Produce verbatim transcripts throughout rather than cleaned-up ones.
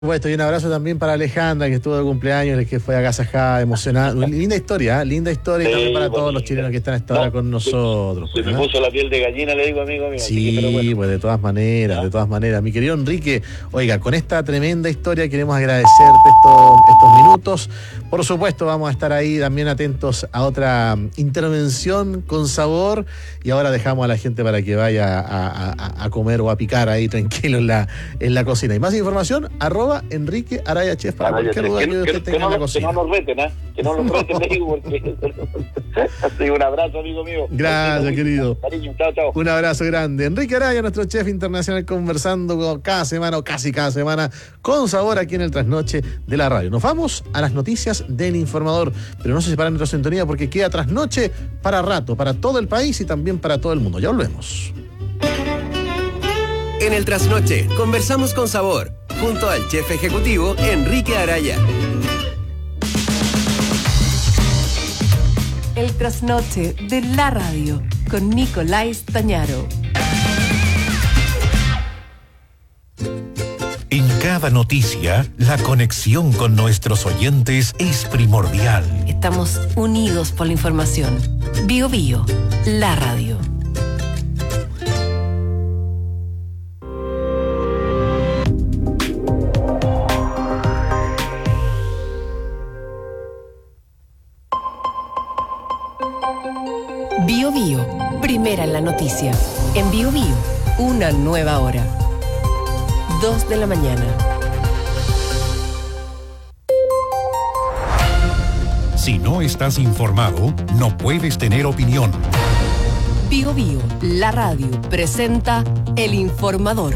Supuesto, y un abrazo también para Alejandra, que estuvo de cumpleaños, que fue agasajada, emocionada. Linda historia, ¿eh? Linda historia, sí, y también para bonita. Todos los chilenos que están hasta ahora no, con nosotros. Se, se me puso la piel de gallina, le digo, amigo mío. Sí, que, bueno. pues de todas maneras, ¿Ah? de todas maneras. Mi querido Enrique, oiga, con esta tremenda historia queremos agradecerte estos, estos minutos. Por supuesto, vamos a estar ahí también atentos a otra intervención con sabor. Y ahora dejamos a la gente para que vaya a, a, a comer o a picar ahí tranquilo en la, en la cocina. Y más información, arroba Enrique Araya Chef para Araya cualquier duda que, que usted que, tenga que no, en la cocina. Que no nos reten, ¿eh? Que no nos reten, digo, porque... Así, un abrazo, amigo mío. Gracias, Así, querido. Cariño, chao, chao. Un abrazo grande. Enrique Araya, nuestro chef internacional, conversando cada semana o casi cada semana con sabor aquí en el Trasnoche de la radio. Nos vamos a las noticias del Informador, pero no se separen nuestra sintonía porque queda Trasnoche para rato, para todo el país y también para todo el mundo. Ya volvemos. En el Trasnoche conversamos con sabor, junto al chef ejecutivo Enrique Araya. El Trasnoche de la radio, con Nicolás Tañaro. En cada noticia, la conexión con nuestros oyentes es primordial. Estamos unidos por la información. Bio Bio, la radio. Bio Bio, primera en la noticia. En Bio Bio, una nueva hora. Dos de la mañana. Si no estás informado, no puedes tener opinión. Bio Bio, la radio, presenta El Informador.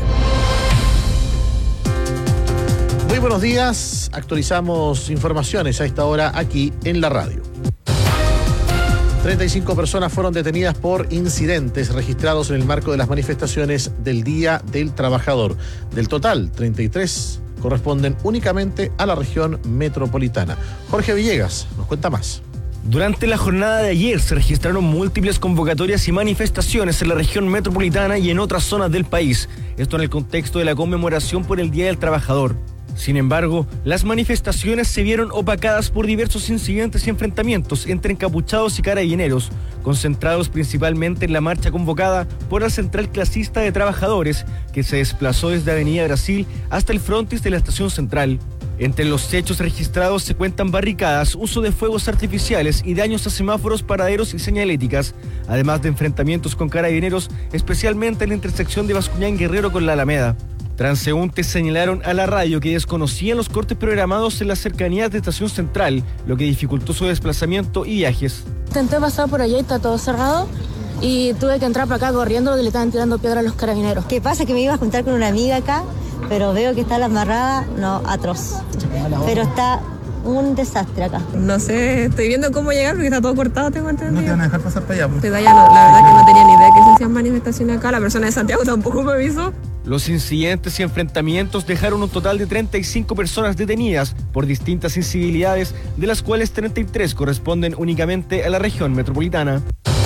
Muy buenos días, actualizamos informaciones a esta hora aquí en la radio. treinta y cinco personas fueron detenidas por incidentes registrados en el marco de las manifestaciones del Día del Trabajador. Del total, treinta y tres corresponden únicamente a la región metropolitana. Jorge Villegas nos cuenta más. Durante la jornada de ayer se registraron múltiples convocatorias y manifestaciones en la región metropolitana y en otras zonas del país. Esto en el contexto de la conmemoración por el Día del Trabajador. Sin embargo, las manifestaciones se vieron opacadas por diversos incidentes y enfrentamientos entre encapuchados y carabineros, concentrados principalmente en la marcha convocada por la Central Clasista de Trabajadores, que se desplazó desde Avenida Brasil hasta el frontis de la Estación Central. Entre los hechos registrados se cuentan barricadas, uso de fuegos artificiales y daños a semáforos, paraderos y señaléticas, además de enfrentamientos con carabineros, especialmente en la intersección de Bascuñán Guerrero con la Alameda. Transeúntes señalaron a la radio que desconocían los cortes programados en las cercanías de Estación Central, lo que dificultó su desplazamiento y viajes. Intenté pasar por allá y está todo cerrado y tuve que entrar para acá corriendo porque le estaban tirando piedra a los carabineros. ¿Qué pasa? Que me iba a juntar con una amiga acá, pero veo que está la amarrada, no, atroz. Pero está un desastre acá. No sé, estoy viendo cómo llegar porque está todo cortado, tengo entendido. No te van a dejar pasar para allá. Pues allá no, la verdad que no tenía ni idea que se hacían manifestaciones acá, la persona de Santiago tampoco me avisó. Los incidentes y enfrentamientos dejaron un total de treinta y cinco personas detenidas por distintas incivilidades, de las cuales treinta y tres corresponden únicamente a la región metropolitana.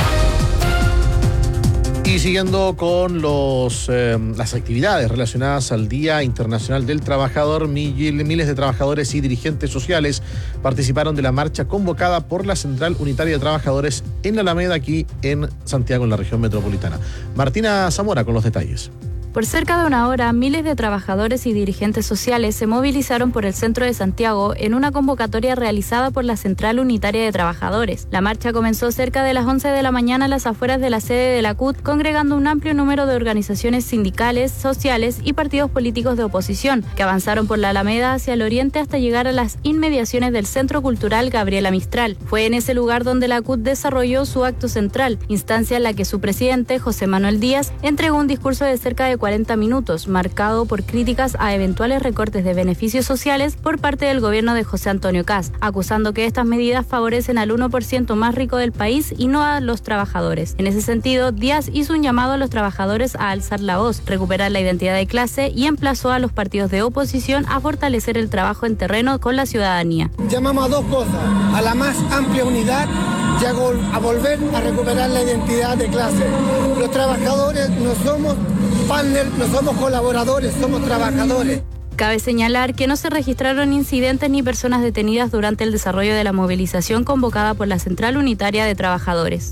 Y siguiendo con los, eh, las actividades relacionadas al Día Internacional del Trabajador, miles de trabajadores y dirigentes sociales participaron de la marcha convocada por la Central Unitaria de Trabajadores en la Alameda, aquí en Santiago, en la región metropolitana. Martina Zamora con los detalles. Por cerca de una hora, miles de trabajadores y dirigentes sociales se movilizaron por el centro de Santiago en una convocatoria realizada por la Central Unitaria de Trabajadores. La marcha comenzó cerca de las once de la mañana a las afueras de la sede de la C U T, congregando un amplio número de organizaciones sindicales, sociales y partidos políticos de oposición, que avanzaron por la Alameda hacia el oriente hasta llegar a las inmediaciones del Centro Cultural Gabriela Mistral. Fue en ese lugar donde la C U T desarrolló su acto central, instancia en la que su presidente, José Manuel Díaz, entregó un discurso de cerca de cuarenta minutos, marcado por críticas a eventuales recortes de beneficios sociales por parte del gobierno de José Antonio Kast, acusando que estas medidas favorecen al uno por ciento más rico del país y no a los trabajadores. En ese sentido, Díaz hizo un llamado a los trabajadores a alzar la voz, recuperar la identidad de clase y emplazó a los partidos de oposición a fortalecer el trabajo en terreno con la ciudadanía. Llamamos a dos cosas, a la más amplia unidad y a, gol, a volver a recuperar la identidad de clase. Los trabajadores no somos partners, no somos colaboradores, somos trabajadores. Cabe señalar que no se registraron incidentes ni personas detenidas durante el desarrollo de la movilización convocada por la Central Unitaria de Trabajadores.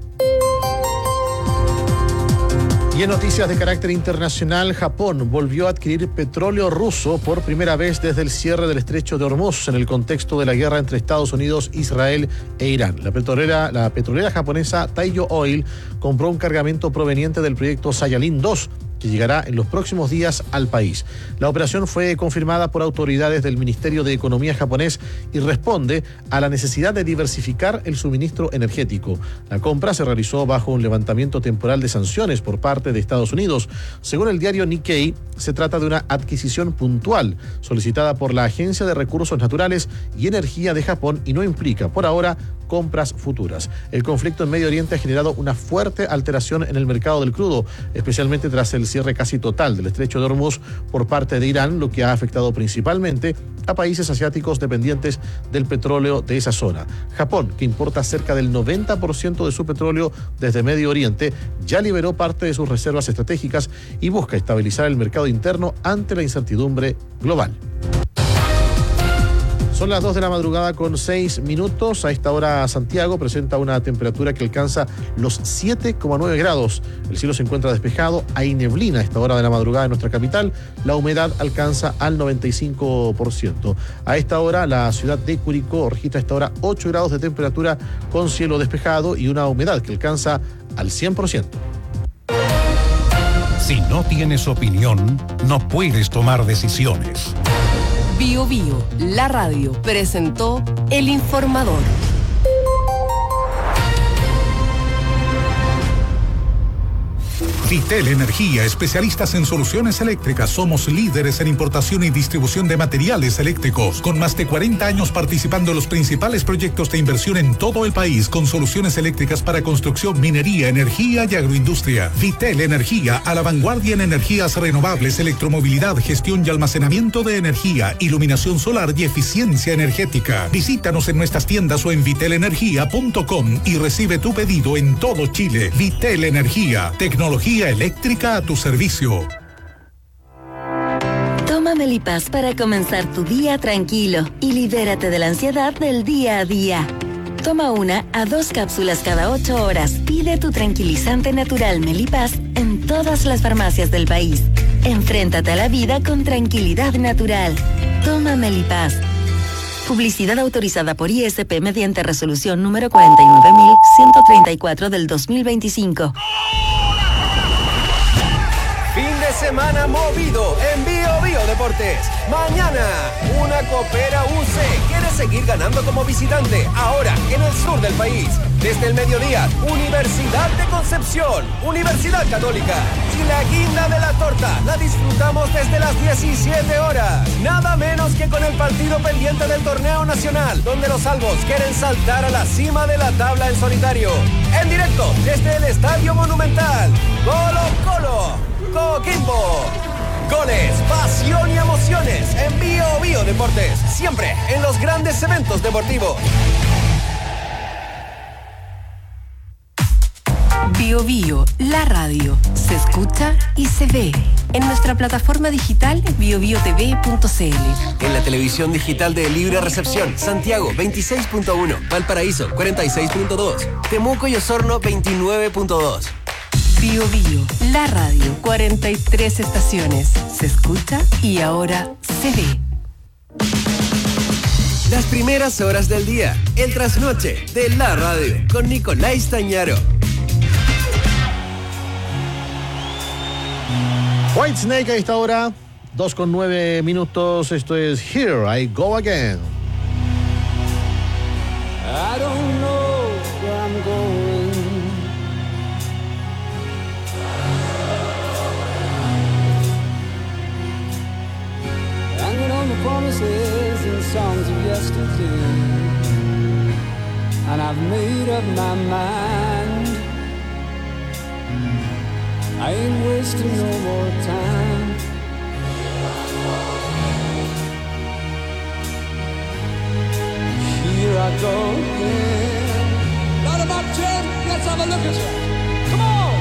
Y en noticias de carácter internacional, Japón volvió a adquirir petróleo ruso por primera vez desde el cierre del estrecho de Hormuz en el contexto de la guerra entre Estados Unidos, Israel e Irán. La petrolera, la petrolera japonesa Taiyo Oil compró un cargamento proveniente del proyecto Sayalin dos, que llegará en los próximos días al país. La operación fue confirmada por autoridades del Ministerio de Economía japonés y responde a la necesidad de diversificar el suministro energético. La compra se realizó bajo un levantamiento temporal de sanciones por parte de Estados Unidos. Según el diario Nikkei, se trata de una adquisición puntual solicitada por la Agencia de Recursos Naturales y Energía de Japón y no implica, por ahora, compras futuras. El conflicto en Medio Oriente ha generado una fuerte alteración en el mercado del crudo, especialmente tras el cierre casi total del estrecho de Hormuz por parte de Irán, lo que ha afectado principalmente a países asiáticos dependientes del petróleo de esa zona. Japón, que importa cerca del noventa por ciento de su petróleo desde Medio Oriente, ya liberó parte de sus reservas estratégicas y busca estabilizar el mercado interno ante la incertidumbre global. Son las dos de la madrugada con seis minutos. A esta hora Santiago presenta una temperatura que alcanza los siete coma nueve grados. El cielo se encuentra despejado, hay neblina a esta hora de la madrugada en nuestra capital. La humedad alcanza al noventa y cinco por ciento. A esta hora la ciudad de Curicó registra a esta hora ocho grados de temperatura con cielo despejado y una humedad que alcanza al cien por ciento. Si no tienes opinión, no puedes tomar decisiones. Bio Bio, la radio, presentó El Informador. Vitel Energía, especialistas en soluciones eléctricas. Somos líderes en importación y distribución de materiales eléctricos, con más de cuarenta años participando en los principales proyectos de inversión en todo el país, con soluciones eléctricas para construcción, minería, energía y agroindustria. Vitel Energía, a la vanguardia en energías renovables, electromovilidad, gestión y almacenamiento de energía, iluminación solar y eficiencia energética. Visítanos en nuestras tiendas o en vitel energía punto com y recibe tu pedido en todo Chile. Vitel Energía, tecnología eléctrica a tu servicio. Toma Melipaz para comenzar tu día tranquilo y libérate de la ansiedad del día a día. Toma una a dos cápsulas cada ocho horas. Pide tu tranquilizante natural Melipaz en todas las farmacias del país. Enfréntate a la vida con tranquilidad natural. Toma Melipaz. Publicidad autorizada por I S P mediante resolución número cuarenta y nueve mil ciento treinta y cuatro del dos mil veinticinco. Fin de semana movido en Bio Bio Deportes. Mañana, una Copera U C quiere seguir ganando como visitante, ahora en el sur del país. Desde el mediodía, Universidad de Concepción, Universidad Católica. Y la guinda de la torta la disfrutamos desde las diecisiete horas. Nada menos que con el partido pendiente del torneo nacional, donde los albos quieren saltar a la cima de la tabla en solitario. En directo, desde el Estadio Monumental. Colo Colo. Coquimbo. Goles, pasión y emociones en Bio Bio Deportes. Siempre en los grandes eventos deportivos. Bio Bio, la radio, se escucha y se ve en nuestra plataforma digital bio bio t v punto c l. En la televisión digital de Libre Recepción, Santiago veintiséis punto uno, Valparaíso cuarenta y seis punto dos, Temuco y Osorno veintinueve punto dos. Bio Bio, la radio, cuarenta y tres estaciones, se escucha y ahora se ve. Las primeras horas del día, el trasnoche de la radio, con Nicolás Tañaro. Whitesnake a esta hora, dos con nueve minutos. Esto es Here I Go Again. I don't know where I'm going. Hanging on the promises and songs of yesterday. And I've made up my mind. I ain't wasting no more time. Here I go again. Load 'em up, Jim. Let's have a look at you. Come on.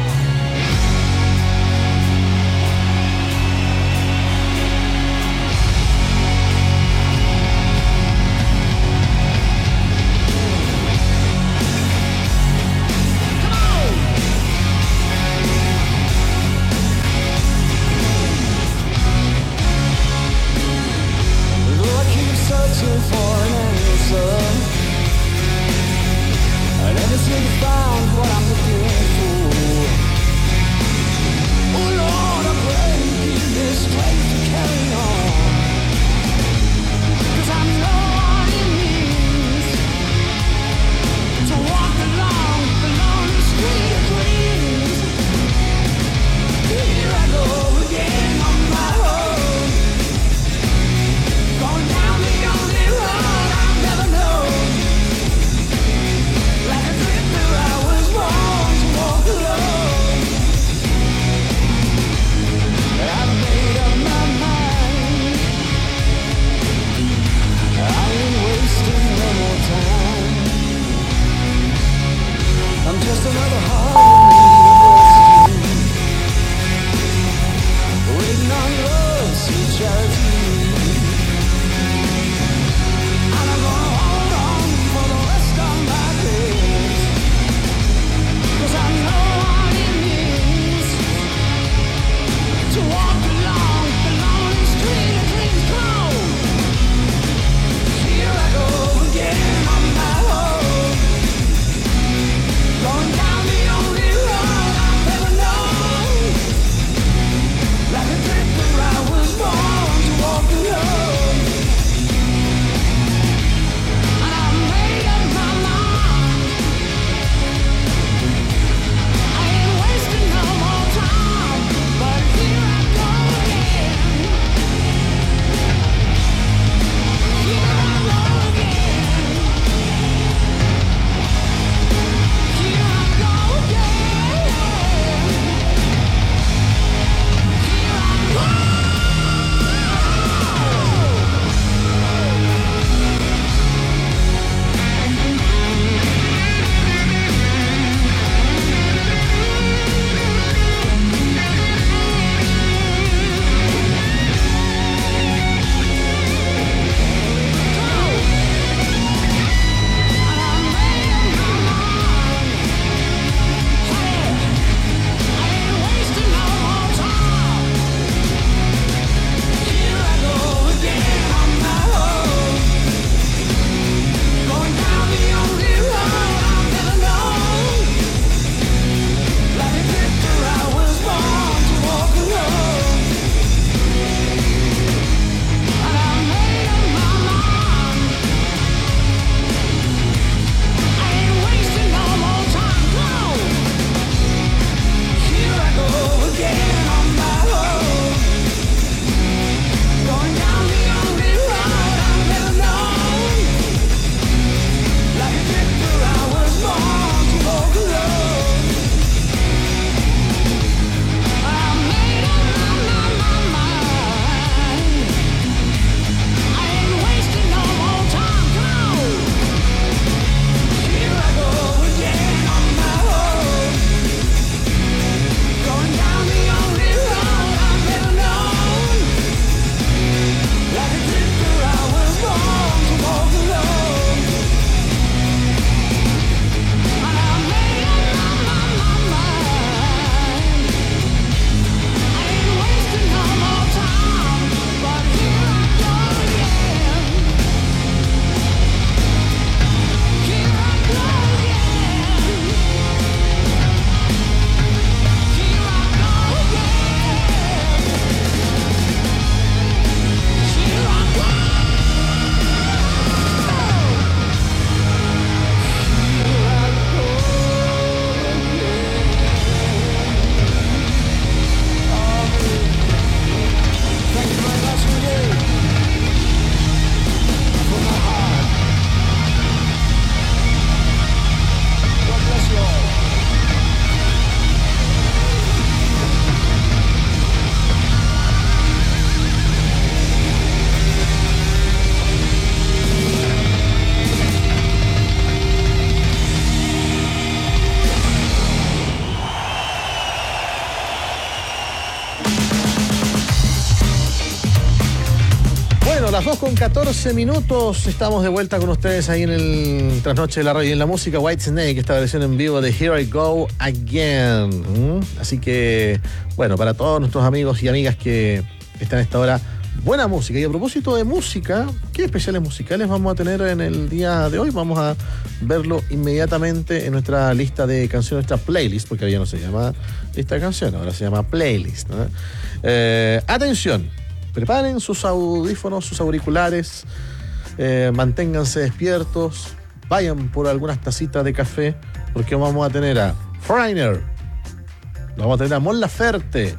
dos con catorce minutos. Estamos de vuelta con ustedes ahí en el Trasnoche de la Radio y en la música Whitesnake, esta versión en vivo de Here I Go Again. ¿Mm? Así que, bueno, para todos nuestros amigos y amigas que están a esta hora, buena música. Y a propósito de música, ¿qué especiales musicales vamos a tener en el día de hoy? Vamos a verlo inmediatamente en nuestra lista de canciones, nuestra playlist, porque ahora ya no se llama lista de canciones, ahora se llama playlist, ¿no? Eh, atención, preparen sus audífonos, sus auriculares, eh, manténganse despiertos, vayan por algunas tacitas de café, porque vamos a tener a Foreigner, vamos a tener a Mon Laferte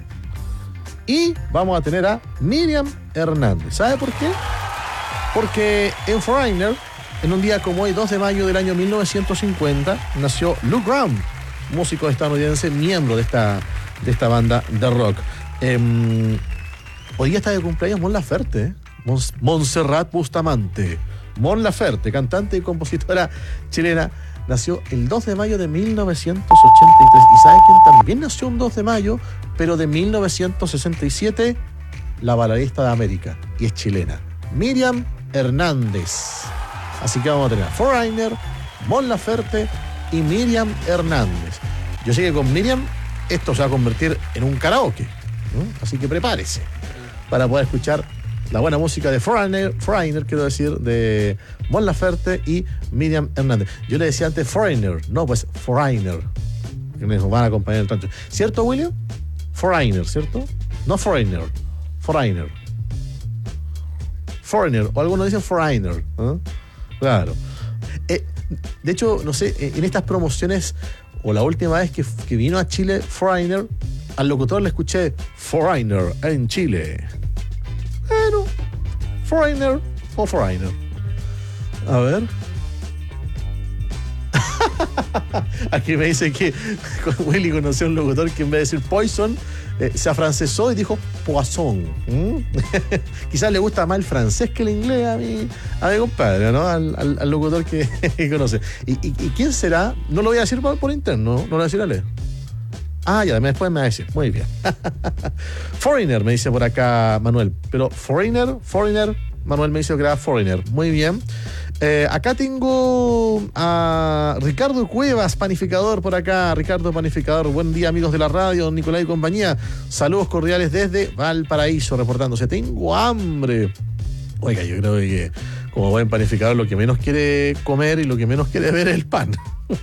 y vamos a tener a Miriam Hernández. ¿Sabe por qué? Porque en Foreigner, en un día como hoy, dos de mayo del año mil novecientos cincuenta, nació Lou Gramm, músico estadounidense, miembro de esta, de esta banda de rock. Eh, hoy día está de cumpleaños Mon Laferte, ¿eh? Mons- Montserrat Bustamante. Mon Laferte, cantante y compositora chilena, nació el dos de mayo de mil novecientos ochenta y tres. ¿Y sabe quién también nació un dos de mayo, pero de mil novecientos sesenta y siete? La baladista de América, y es chilena, Miriam Hernández. Así que vamos a tener a Foreigner, Mon Laferte y Miriam Hernández. Yo sé que con Miriam esto se va a convertir en un karaoke, ¿no? Así que prepárese para poder escuchar la buena música de Foreigner, Foreigner, quiero decir, de Mon Laferte y Miriam Hernández. Yo le decía antes Foreigner, no, pues Foreigner, que nos van a acompañar en el tanto. ¿Cierto, William? Foreigner, ¿cierto? No Foreigner, Foreigner. Foreigner, o algunos dicen Foreigner, ¿eh? Claro. Eh, de hecho, no sé, en estas promociones, o la última vez que, que vino a Chile Foreigner, al locutor le escuché Foreigner en Chile. Bueno, Foreigner o Foreigner. A ver. Aquí me dice que Willy conoció a un locutor que en vez de decir Poison, eh, se afrancesó y dijo Poisson. ¿Mm? Quizás le gusta más el francés que el inglés a mi, a mi compadre, ¿no? Al, al, al locutor que, que conoce. ¿Y, y, ¿Y quién será? No lo voy a decir por, por interno, no lo voy a decir a leer. Ah, ya, después me va a decir. Muy bien. Foreigner, me dice por acá Manuel. Pero Foreigner, Foreigner, Manuel me dice que era Foreigner. Muy bien. Eh, acá tengo a Ricardo Cuevas, panificador, por acá. Ricardo Panificador, buen día, amigos de la radio, don Nicolás y compañía. Saludos cordiales desde Valparaíso, reportándose. Tengo hambre. Oiga, yo creo que como buen panificador lo que menos quiere comer y lo que menos quiere ver es el pan.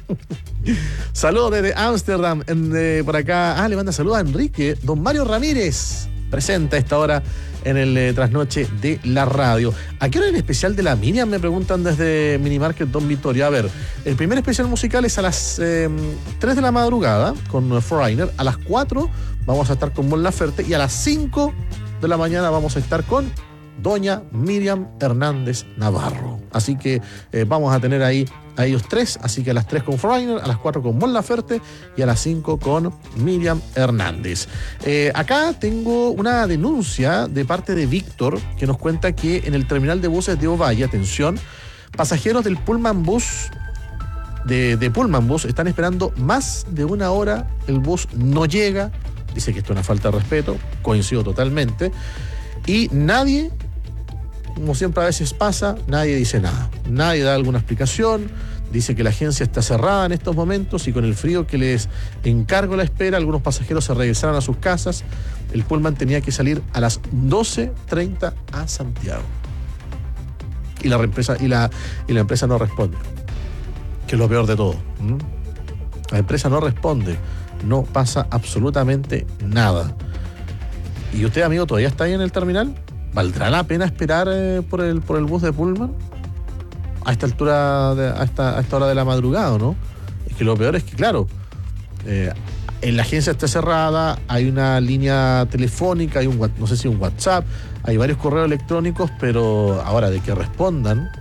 Saludos desde Ámsterdam, eh, por acá. Ah, le manda saludos a Enrique. Don Mario Ramírez, presente a esta hora en el eh, trasnoche de la radio. ¿A qué hora en especial de la Miriam? Me preguntan desde Minimarket Don Vittorio. A ver, el primer especial musical es a las eh, tres de la madrugada con Foreigner. A las cuatro vamos a estar con Mon Laferte y a las cinco de la mañana vamos a estar con doña Miriam Hernández Navarro. Así que eh, vamos a tener ahí a ellos tres, así que a las tres con Foreigner, a las cuatro con Mon Laferte y a las cinco con Miriam Hernández. Eh, acá tengo una denuncia de parte de Víctor, que nos cuenta que en el terminal de buses de Ovalle, atención, pasajeros del Pullman Bus, de, de Pullman Bus, están esperando más de una hora, el bus no llega, dice que esto es una falta de respeto, coincido totalmente, y nadie, como siempre a veces pasa, nadie dice nada, nadie da alguna explicación, dice que la agencia está cerrada en estos momentos y con el frío que les encargo la espera, algunos pasajeros se regresaron a sus casas. El Pullman tenía que salir a las doce treinta a Santiago y la empresa, y la, y la empresa no responde, que es lo peor de todo. ¿Mm? La empresa no responde, no pasa absolutamente nada. ¿Y usted, amigo, todavía está ahí en el terminal? ¿Valdrá la pena esperar eh, por el por el bus de Pullman? A esta altura, de, a, esta, a esta hora de la madrugada, ¿no? Es que lo peor es que, claro, eh, en la agencia está cerrada, hay una línea telefónica, hay un, no sé si un WhatsApp, hay varios correos electrónicos, pero ahora de que respondan,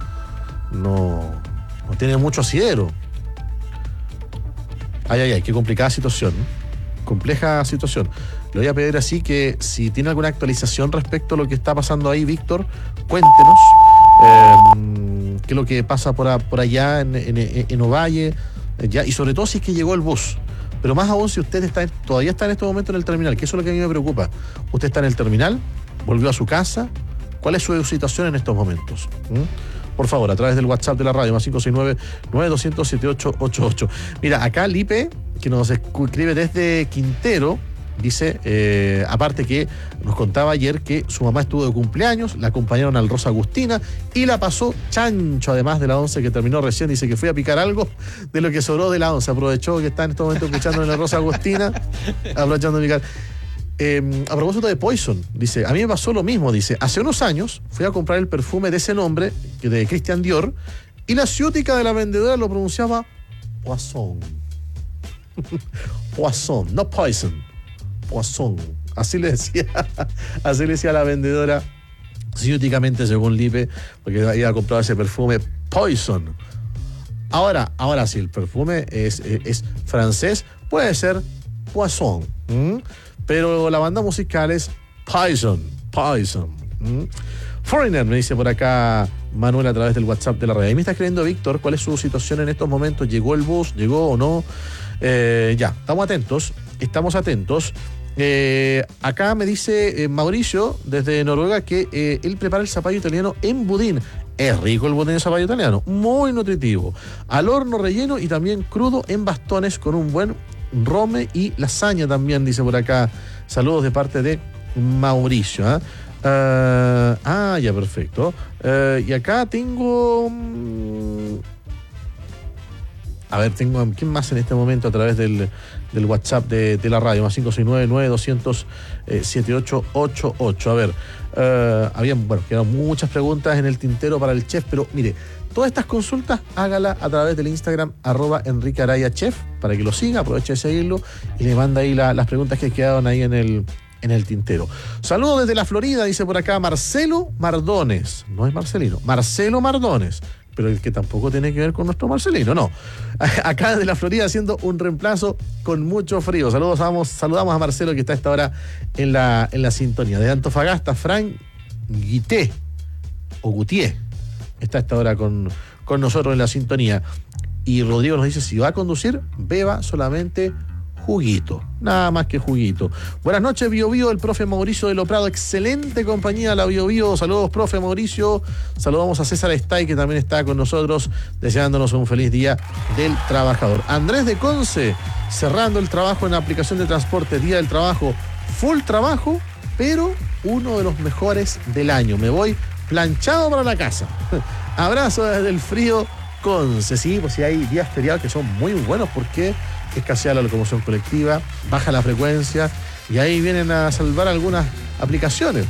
no, no tiene mucho asidero. Ay, ay, ay, qué complicada situación, ¿no? Compleja situación. Le voy a pedir así que si tiene alguna actualización respecto a lo que está pasando ahí, Víctor, cuéntenos eh, qué es lo que pasa por, a, por allá en, en, en Ovalle, ya, y sobre todo si es que llegó el bus. Pero más aún si usted está en, todavía está en este momento en el terminal, que eso es lo que a mí me preocupa. Usted está en el terminal, volvió a su casa, cuál es su situación en estos momentos. ¿Mm? Por favor, a través del WhatsApp de la radio, más cinco seis nueve, nueve dos cero cero, siete ocho ocho ocho. Mira, acá Lipe, que nos escribe desde Quintero, dice, eh, aparte que nos contaba ayer que su mamá estuvo de cumpleaños, la acompañaron al Rosa Agustina y la pasó chancho, además de la once que terminó recién. Dice que fue a picar algo de lo que sobró de la once. Aprovechó que está en este momento escuchando en la Rosa Agustina, aprovechando de picar. Eh, a propósito de Poison, dice, a mí me pasó lo mismo, dice, hace unos años fui a comprar el perfume de ese nombre, de Christian Dior, y la ciútica de la vendedora lo pronunciaba Poison. Poison, no Poison. Poison. Así le decía, así le decía a la vendedora, ciúticamente, según Lipe, porque iba a comprar ese perfume Poison. Ahora, ahora sí, el perfume es, es, es francés, puede ser Poison. ¿Mm? Pero la banda musical es Poison, Poison. ¿Mm? Foreigner, me dice por acá Manuel a través del WhatsApp de la radio. Y me está escribiendo Víctor, ¿cuál es su situación en estos momentos? ¿Llegó el bus? ¿Llegó o no? Eh, ya, estamos atentos, estamos atentos. Eh, acá me dice eh, Mauricio, desde Noruega, que eh, él prepara el zapallo italiano en budín. Es rico el budín de zapallo italiano, muy nutritivo. Al horno relleno y también crudo en bastones con un buen rome y lasaña también, dice por acá. Saludos de parte de Mauricio. ¿eh? Uh, ah, ya, perfecto. Uh, y acá tengo... Um, a ver, tengo... ¿Quién más en este momento a través del, del WhatsApp de, de la radio? Más cinco seis nueve, nueve dos cero cero, siete ocho ocho ocho. A ver, uh, habían, bueno, quedaron muchas preguntas en el tintero para el chef, pero mire, todas estas consultas hágala a través del Instagram arroba Enrique Araya Chef, para que lo siga, aproveche de seguirlo y le manda ahí la, las preguntas que quedaron ahí en el, en el tintero. Saludos desde la Florida, dice por acá Marcelo Mardones. No es Marcelino, Marcelo Mardones, pero el que tampoco tiene que ver con nuestro Marcelino, no. Acá desde la Florida haciendo un reemplazo con mucho frío. Saludos, vamos, saludamos a Marcelo, que está a esta hora en la, en la sintonía. De Antofagasta, Frank Guité, o Gutié, está a esta hora con, con nosotros en la sintonía. Y Rodrigo nos dice, si va a conducir, beba solamente juguito, nada más que juguito. Buenas noches, Bio Bio, el profe Mauricio de Loprado, excelente compañía la Bio Bio. Saludos, profe Mauricio. Saludamos a César Estay, que también está con nosotros, deseándonos un feliz día del trabajador. Andrés de Conce, cerrando el trabajo en la aplicación de transporte, día del trabajo, full trabajo, pero uno de los mejores del año. Me voy planchado para la casa. Abrazo desde el frío Conce. Sí, pues sí, hay días feriados que son muy buenos porque escasea la locomoción colectiva, baja la frecuencia y ahí vienen a salvar algunas aplicaciones.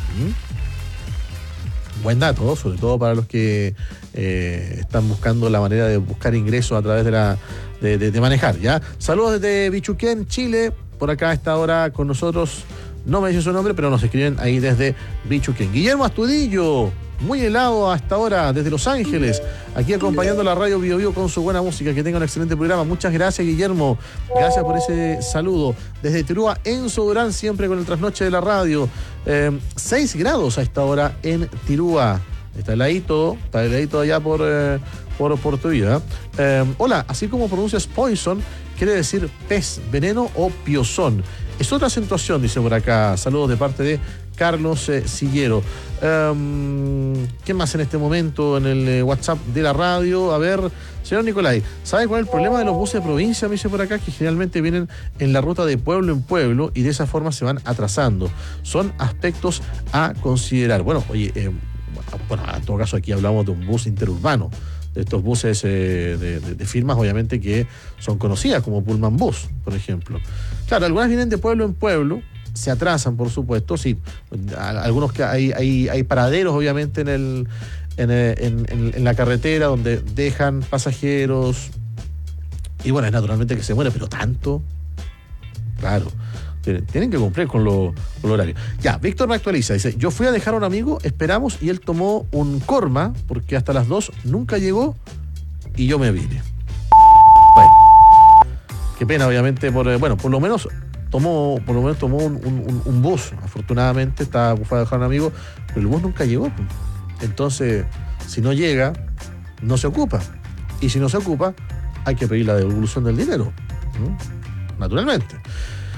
¿Mm? Buen dato, sobre todo para los que eh, están buscando la manera de buscar ingresos a través de la de, de, de manejar. ¿Ya? Saludos desde Bichuquén, Chile. Por acá a esta hora con nosotros, no me dice su nombre, pero nos escriben ahí desde Bichuquén. Guillermo Astudillo, muy helado hasta ahora desde Los Ángeles, aquí acompañando la radio Bio Bio con su buena música. Que tenga un excelente programa. Muchas gracias, Guillermo, gracias por ese saludo. Desde Tirúa, Enzo Durán, siempre con el trasnoche de la radio. eh, seis grados a esta hora en Tirúa. Está heladito, está heladito allá por, eh, por, por tu vida. Eh, hola, así como pronuncias poison, quiere decir pez, veneno o piozón. Es otra acentuación, dice por acá. Saludos de parte de Carlos eh, Sillero. Um, ¿Qué más en este momento en el eh, WhatsApp de la radio? A ver, señor Nicolai, ¿sabe cuál es el problema de los buses de provincia? Me dice por acá que generalmente vienen en la ruta de pueblo en pueblo y de esa forma se van atrasando. Son aspectos a considerar. Bueno, oye, eh, bueno, en todo caso aquí hablamos de un bus interurbano, de estos buses eh, de, de, de firmas obviamente que son conocidas como Pullman Bus, por ejemplo. Claro, algunas vienen de pueblo en pueblo, se atrasan, por supuesto, sí. Algunos que hay, hay, hay paraderos, obviamente, en el, en, en, en, en la carretera donde dejan pasajeros. Y bueno, es naturalmente que se muere, pero tanto. Claro, tienen, tienen que cumplir con lo, con lo horario. Ya, Víctor me actualiza, dice, yo fui a dejar a un amigo, esperamos, y él tomó un Corma, porque hasta las dos nunca llegó, y yo me vine. Bueno, qué pena, obviamente, por, bueno, por lo menos... Tomó, por lo menos tomó un, un, un bus, afortunadamente, estaba fue a dejar a un amigo, pero el bus nunca llegó. Entonces, si no llega, no se ocupa. Y si no se ocupa, hay que pedir la devolución del dinero. ¿Mm? Naturalmente.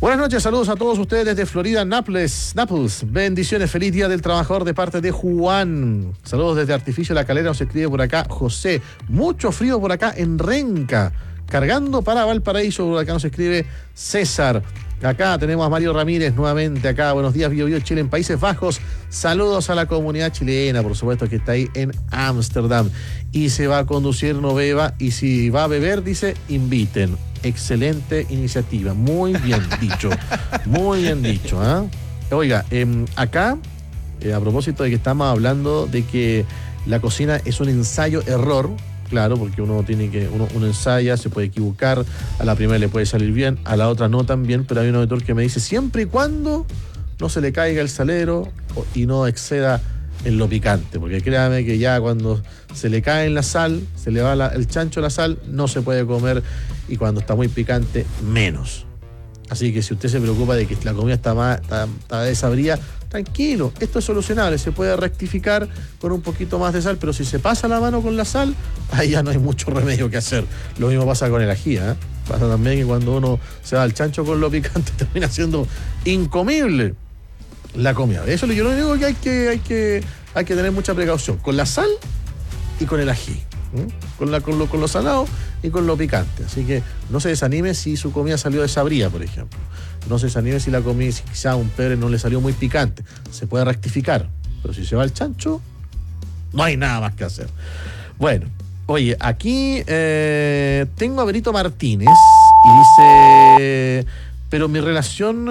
Buenas noches, saludos a todos ustedes desde Florida, Naples, Naples. Bendiciones, feliz Día del Trabajador de parte de Juan. Saludos desde Artificio La Calera, nos escribe por acá José. Mucho frío por acá en Renca. Cargando para Valparaíso, por acá nos escribe César. Acá tenemos a Mario Ramírez nuevamente acá. Buenos días, Bio Bio Chile en Países Bajos. Saludos a la comunidad chilena, por supuesto, que está ahí en Ámsterdam. Y se va a conducir, no beba. Y si va a beber, dice, inviten. Excelente iniciativa. Muy bien dicho. Muy bien dicho. ¿eh? Oiga, eh, acá, eh, a propósito de que estamos hablando de que la cocina es un ensayo-error. Claro, porque uno tiene que, uno, uno ensaya, se puede equivocar, a la primera le puede salir bien, a la otra no tan bien, pero hay un auditor que me dice siempre y cuando no se le caiga el salero y no exceda en lo picante, porque créame que ya cuando se le cae en la sal, se le va la, el chancho a la sal, no se puede comer, y cuando está muy picante, menos. Así que si usted se preocupa de que la comida está, más, está, está desabrida, tranquilo, esto es solucionable, se puede rectificar con un poquito más de sal, pero si se pasa la mano con la sal, ahí ya no hay mucho remedio que hacer. Lo mismo pasa con el ají, ¿eh? Pasa también que cuando uno se va al chancho con lo picante, termina siendo incomible la comida. Eso es lo único que hay que, hay que, hay que tener mucha precaución, con la sal y con el ají. ¿Mm? Con, la, con, lo, con lo salado y con lo picante. Así que no se desanime si su comida salió desabrida, por ejemplo. No se desanime si la comida, si quizá un pebre no le salió muy picante. Se puede rectificar. Pero si se va al chancho, no hay nada más que hacer. Bueno, oye, aquí eh, tengo a Berito Martínez y dice... Pero mi relación...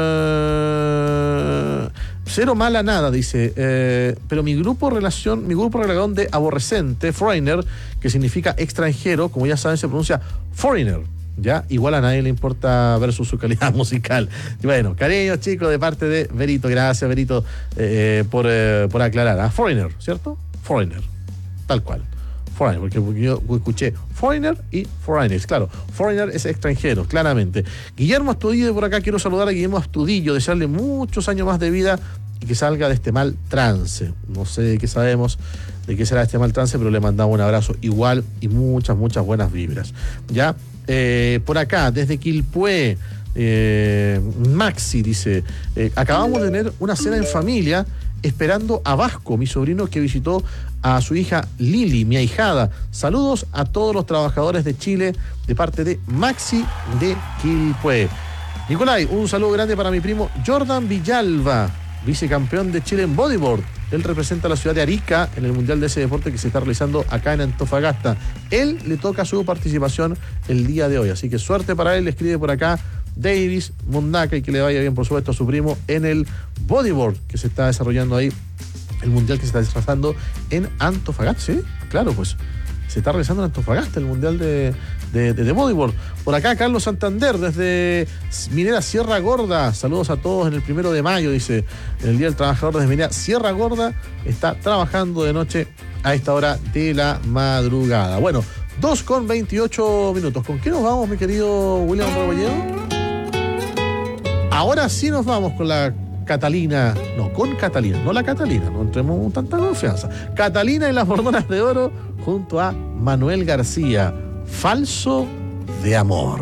Eh, cero mala nada, dice. Eh, pero mi grupo relación, mi grupo relación de aborrecente, foreigner, que significa extranjero, como ya saben, se pronuncia foreigner. ¿Ya? Igual a nadie le importa versus su calidad musical. Y bueno, cariños, chicos, de parte de Berito. Gracias, Berito, eh, por, eh, por aclarar. ¿Ah? Foreigner, ¿cierto? Foreigner. Tal cual. Foreigner, porque yo escuché foreigner y foreigners, claro, foreigner es extranjero, claramente. Guillermo Astudillo por acá, quiero saludar a Guillermo Astudillo, desearle muchos años más de vida y que salga de este mal trance. No sé de qué sabemos, de qué será este mal trance, pero le mandamos un abrazo igual y muchas, muchas buenas vibras. Ya, eh, por acá, desde Quilpué, eh, Maxi dice, eh, acabamos de tener una cena en familia esperando a Vasco, mi sobrino que visitó a su hija Lili, mi ahijada. Saludos a todos los trabajadores de Chile de parte de Maxi de Quilpué. Nicolai, un saludo grande para mi primo Jordan Villalba, vicecampeón de Chile en bodyboard. Él representa a la ciudad de Arica en el mundial de ese deporte que se está realizando acá en Antofagasta. Él le toca su participación el día de hoy, así que suerte para él. Le escribe por acá Davis Mundaca y que le vaya bien, por supuesto, a su primo en el bodyboard que se está desarrollando ahí, el mundial que se está desarrollando en Antofagasta. Sí, claro, pues se está realizando en Antofagasta el mundial de, de, de, de bodyboard. Por acá Carlos Santander desde Minera Sierra Gorda, saludos a todos en el primero de mayo, dice, en el Día del Trabajador desde Minera Sierra Gorda, está trabajando de noche a esta hora de la madrugada. Bueno, dos con veintiocho minutos. ¿Con qué nos vamos, mi querido William Rebolledo? Ahora sí nos vamos con la Catalina, no, con Catalina, no la Catalina, no entremos con tanta confianza. Catalina y las Bordonas de Oro junto a Manuel García, Falso de Amor.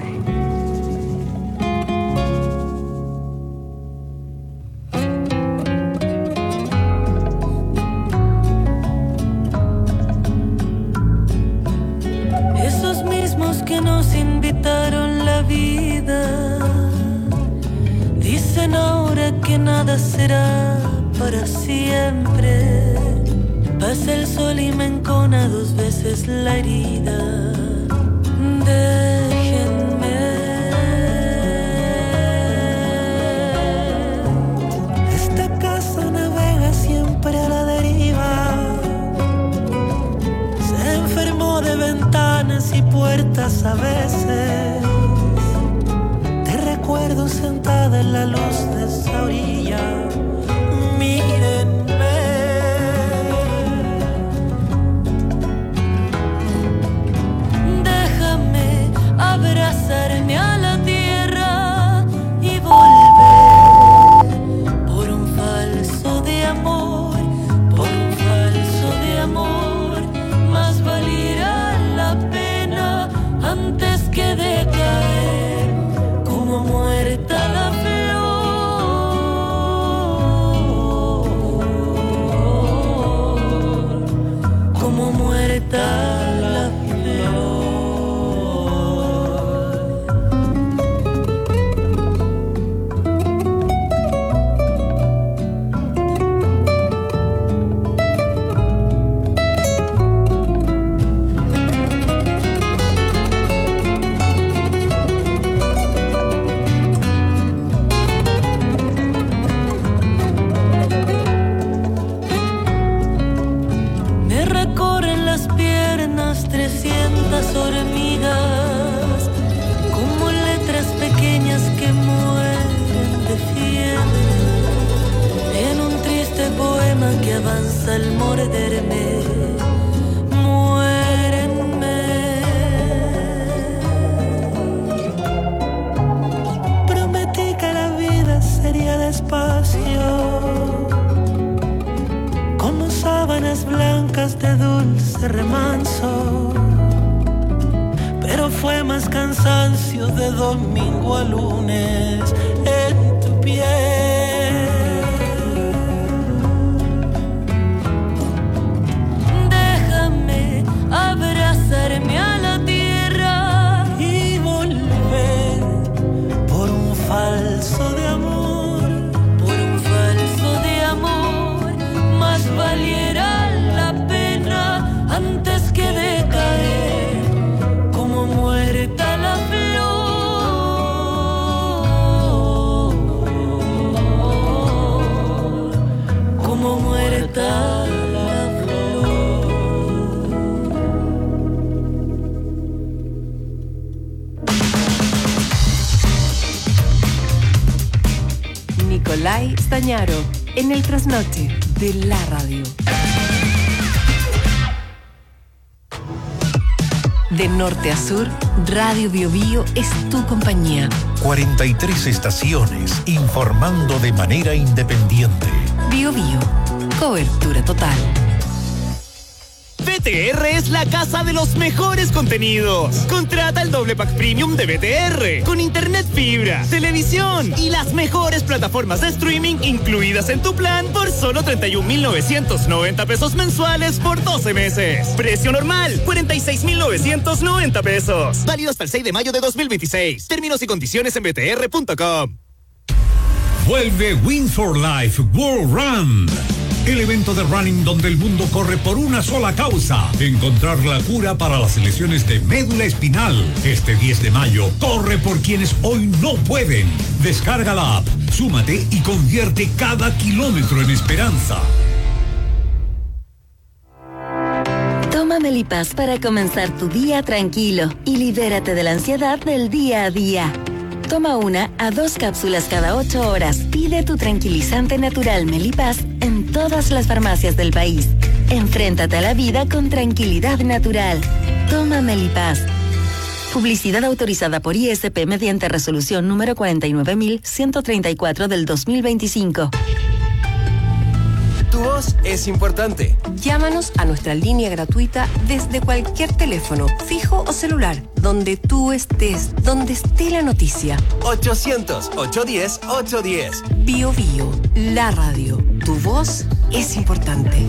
Esos mismos que nos invitaron la vida dicen ahora que nada será para siempre. Pasa el sol y me encona dos veces la herida. Déjenme. Esta casa navega siempre a la deriva. Se enfermó de ventanas y puertas a veces. Recuerdo sentada en la luz de esa orilla. Mírenme. Déjame abrazarme a la tierra y volver por un falso de amor, por un falso de amor. Más valiera la pena antes que decaer como muerta la como muerta la flor. Trescientas hormigas, como letras pequeñas que mueren de fiebre, en un triste poema que avanza al morderme. Muérenme. Prometí que la vida sería despacio, como sábanas blancas de dulce remanso, pero fue más cansancio de domingo a lunes en tu piel. Déjame abrazarme a la tierra y volver por un falso de amor, por un falso de amor, más valiera la pena antes que de caer como muerta la flor, como muerta la flor. Nicolai Stañaro, en el trasnoche de la radio. De norte a sur, Radio Bio Bio es tu compañía. cuarenta y tres estaciones informando de manera independiente. Bio Bio, cobertura total. B T R es la casa de los mejores contenidos. Contrata el doble pack premium de B T R con internet fibra, televisión y las mejores plataformas de streaming incluidas en tu plan por solo treinta y un mil novecientos noventa pesos mensuales por doce meses. Precio normal, cuarenta y seis mil novecientos noventa pesos. Válido hasta el seis de mayo de dos mil veintiséis. Términos y condiciones en b t r punto com. Vuelve Win for Life World Run. El evento de running donde el mundo corre por una sola causa: encontrar la cura para las lesiones de médula espinal. Este diez de mayo, corre por quienes hoy no pueden. Descarga la app, súmate y convierte cada kilómetro en esperanza. Toma Melipaz para comenzar tu día tranquilo y libérate de la ansiedad del día a día. Toma una a dos cápsulas cada ocho horas. Pide tu tranquilizante natural Melipaz en todas las farmacias del país. Enfréntate a la vida con tranquilidad natural. Toma Melipaz. Publicidad autorizada por I S P mediante resolución número cuarenta y nueve mil ciento treinta y cuatro del dos mil veinticinco. Tu voz es importante. Llámanos a nuestra línea gratuita desde cualquier teléfono, fijo o celular, donde tú estés, donde esté la noticia. ochocientos, ochocientos diez, ochocientos diez. Bio Bio, la radio. Tu voz es importante.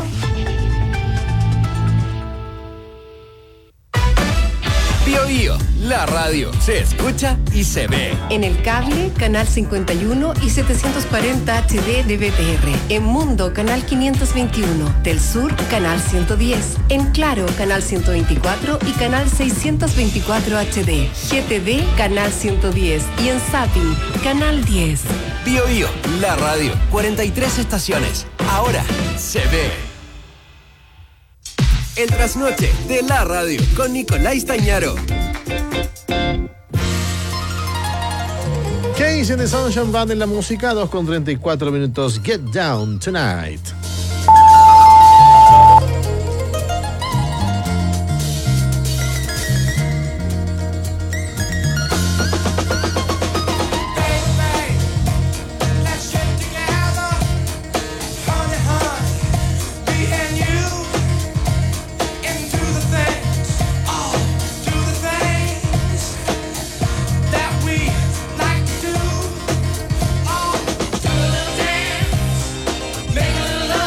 Bio Bio, la radio. Se escucha y se ve. En el cable, canal cincuenta y uno y setecientos cuarenta H D de B T R. En Mundo, canal quinientos veintiuno. Del Sur, canal ciento diez. En Claro, canal ciento veinticuatro y canal seiscientos veinticuatro H D. G T V, canal ciento diez. Y en Zapping, canal diez. Bio Bio, la radio. cuarenta y tres estaciones. Ahora se ve. El trasnoche de la radio con Nicolai Stañaro. Case and the Sunshine Band en la música, dos con treinta y cuatro minutos. Get Down Tonight. Make a love.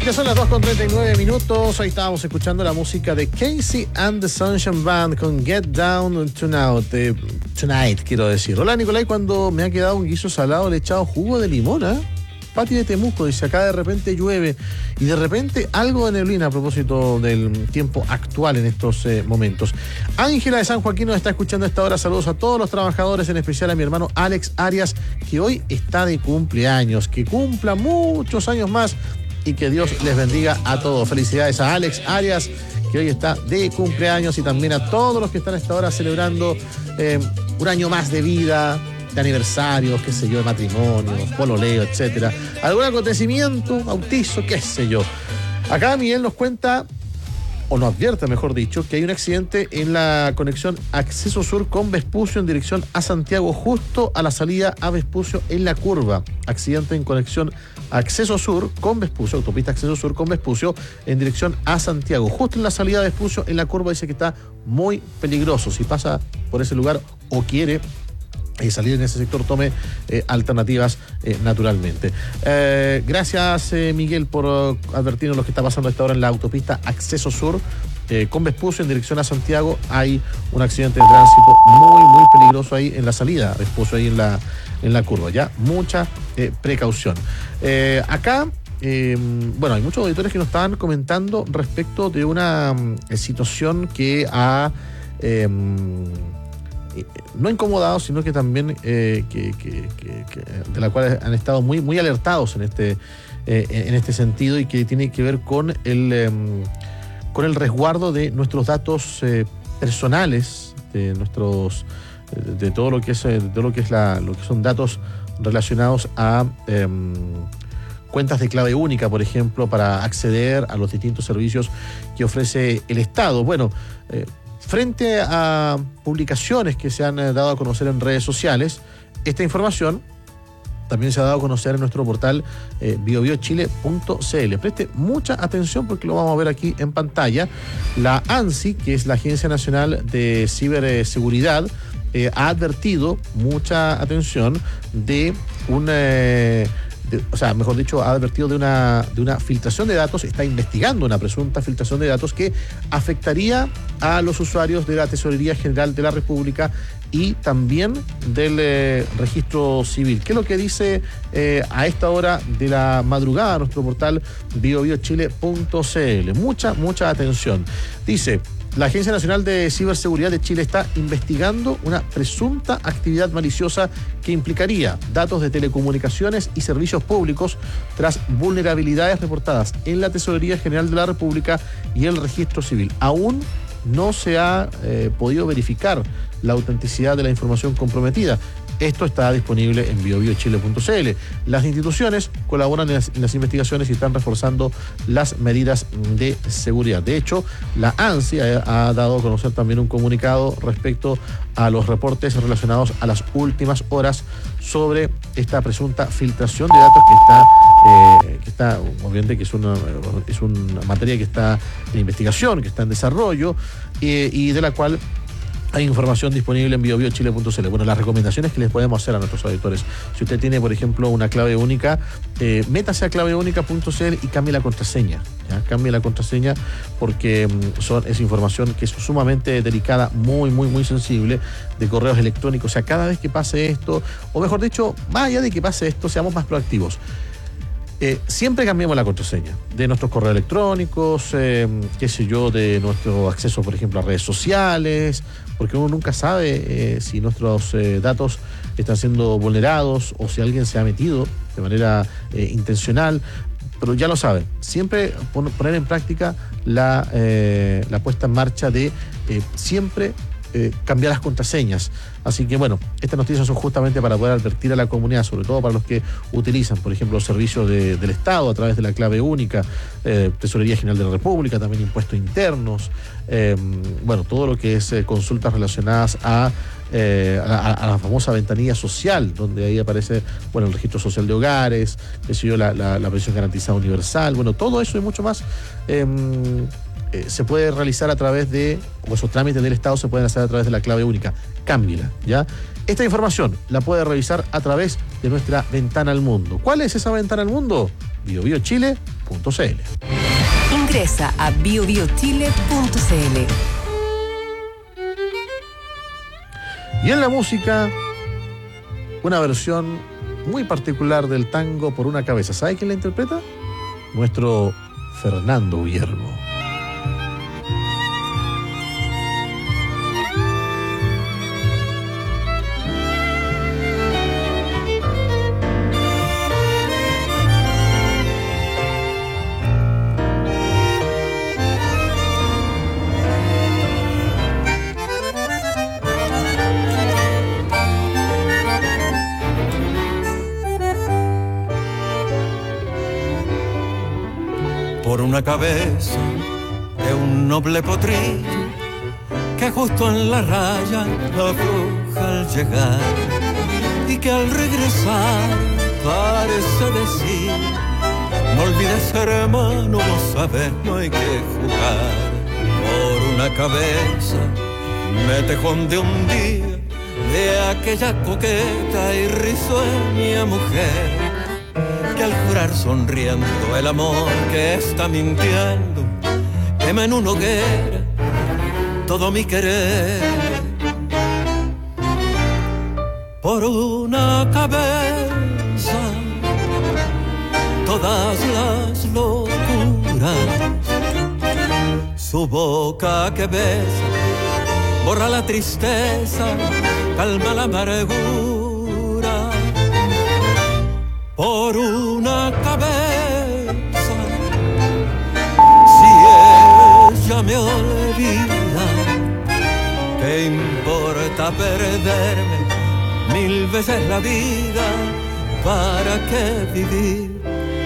que son las dos con treinta y nueve minutos. Ahí estábamos escuchando la música de Casey and the Sunshine Band con Get Down Tonight, eh, tonight quiero decir. Hola Nicolai, cuando me ha quedado un guiso salado le he echado jugo de limón, ¿eh? Pati de Temuco dice, acá de repente llueve y de repente algo de neblina a propósito del tiempo actual en estos eh, momentos. Ángela de San Joaquín nos está escuchando a esta hora. Saludos a todos los trabajadores, en especial a mi hermano Alex Arias, que hoy está de cumpleaños. Que cumpla muchos años más y que Dios les bendiga a todos. Felicidades a Alex Arias, que hoy está de cumpleaños, y también a todos los que están a esta hora celebrando eh, un año más de vida, de aniversarios, qué sé yo, de matrimonio, pololeo, etcétera. Algún acontecimiento, bautizo, qué sé yo. Acá Miguel nos cuenta, o nos advierte, mejor dicho, que hay un accidente en la conexión Acceso Sur con Vespucio en dirección a Santiago, justo a la salida a Vespucio en la curva. Accidente en conexión Acceso Sur con Vespucio, autopista Acceso Sur con Vespucio en dirección a Santiago, justo en la salida de Vespucio en la curva. Dice que está muy peligroso. Si pasa por ese lugar o quiere y salir en ese sector, tome eh, alternativas eh, naturalmente. Eh, gracias eh, Miguel por uh, advertirnos lo que está pasando a esta hora en la autopista Acceso Sur eh, con Vespucio en dirección a Santiago. Hay un accidente de tránsito muy muy peligroso ahí en la salida a Vespucio, ahí en la, en la curva. Ya, mucha eh, precaución. Eh, acá Eh, bueno, hay muchos auditores que nos estaban comentando respecto de una eh, situación que ha eh, no incomodado, sino que también eh, que, que, que, que, de la cual han estado muy, muy alertados en este, eh, en este sentido, y que tiene que ver con el, eh, con el resguardo de nuestros datos eh, personales, de nuestros de todo lo que es, de todo lo que es la, lo que son datos relacionados a eh, cuentas de clave única, por ejemplo, para acceder a los distintos servicios que ofrece el Estado. Bueno, eh, frente a publicaciones que se han dado a conocer en redes sociales, esta información también se ha dado a conocer en nuestro portal eh, bio bio chile punto c l. Preste mucha atención porque lo vamos a ver aquí en pantalla. La ANSI, que es la Agencia Nacional de Ciberseguridad, eh, ha advertido, mucha atención, de un... Eh, De, o sea, mejor dicho, ha advertido de una, de una filtración de datos, está investigando una presunta filtración de datos que afectaría a los usuarios de la Tesorería General de la República y también del eh, Registro Civil. ¿Qué es lo que dice eh, a esta hora de la madrugada nuestro portal bio bio chile punto c l? Mucha, mucha atención. Dice: la Agencia Nacional de Ciberseguridad de Chile está investigando una presunta actividad maliciosa que implicaría datos de telecomunicaciones y servicios públicos tras vulnerabilidades reportadas en la Tesorería General de la República y el Registro Civil. Aún no se ha eh, podido verificar la autenticidad de la información comprometida. Esto está disponible en bio bio chile punto c l. Las instituciones colaboran en las, en las investigaciones y están reforzando las medidas de seguridad. De hecho, la ANSI ha, ha dado a conocer también un comunicado respecto a los reportes relacionados a las últimas horas sobre esta presunta filtración de datos que está, eh, que está obviamente que es una, es una materia que está en investigación, que está en desarrollo, eh, y de la cual hay información disponible en bio bio chile punto c l. Bueno, las recomendaciones que les podemos hacer a nuestros auditores: si usted tiene, por ejemplo, una clave única, eh, métase a clave única punto c l y cambie la contraseña. ¿ya? Cambie la contraseña porque mm, son, es información que es sumamente delicada, muy, muy, muy sensible, de correos electrónicos. O sea, cada vez que pase esto, o mejor dicho, más allá de que pase esto, seamos más proactivos. Eh, siempre cambiemos la contraseña de nuestros correos electrónicos, eh, qué sé yo, de nuestro acceso, por ejemplo, a redes sociales, porque uno nunca sabe eh, si nuestros eh, datos están siendo vulnerados o si alguien se ha metido de manera eh, intencional. Pero ya lo saben, siempre pon, poner en práctica la, eh, la puesta en marcha de eh, siempre eh, cambiar las contraseñas. Así que bueno, estas noticias son justamente para poder advertir a la comunidad, sobre todo para los que utilizan, por ejemplo, los servicios de, del Estado a través de la clave única, eh, Tesorería General de la República, también impuestos internos, eh, bueno, todo lo que es eh, consultas relacionadas a, eh, a, a la famosa ventanilla social, donde ahí aparece, bueno, el registro social de hogares, qué sé yo, la, la, la pensión garantizada universal, bueno, todo eso y mucho más. Eh, Eh, se puede realizar a través de, o esos trámites del Estado se pueden hacer a través de la clave única. Cámbiala, ¿ya? Esta información la puede revisar a través de nuestra ventana al mundo. ¿Cuál es esa ventana al mundo? bio bio chile punto c l. Ingresa a bio bio chile punto c l. Y en la música, una versión muy particular del tango Por una cabeza. ¿Sabe quién la interpreta? Nuestro Fernando Viergo. Por una cabeza de un noble potrillo que justo en la raya afloja al llegar y que al regresar parece decir: no olvides, hermano, vos sabés, no hay que jugar. Por una cabeza me tejón de un día de aquella coqueta y risueña mujer que al jurar sonriendo el amor que está mintiendo quema en una hoguera todo mi querer. Por una cabeza todas las locuras, su boca que besa borra la tristeza, calma la amargura. Por una cabeza, si ella me olvida, ¿qué importa perderme mil veces la vida? ¿Para qué vivir?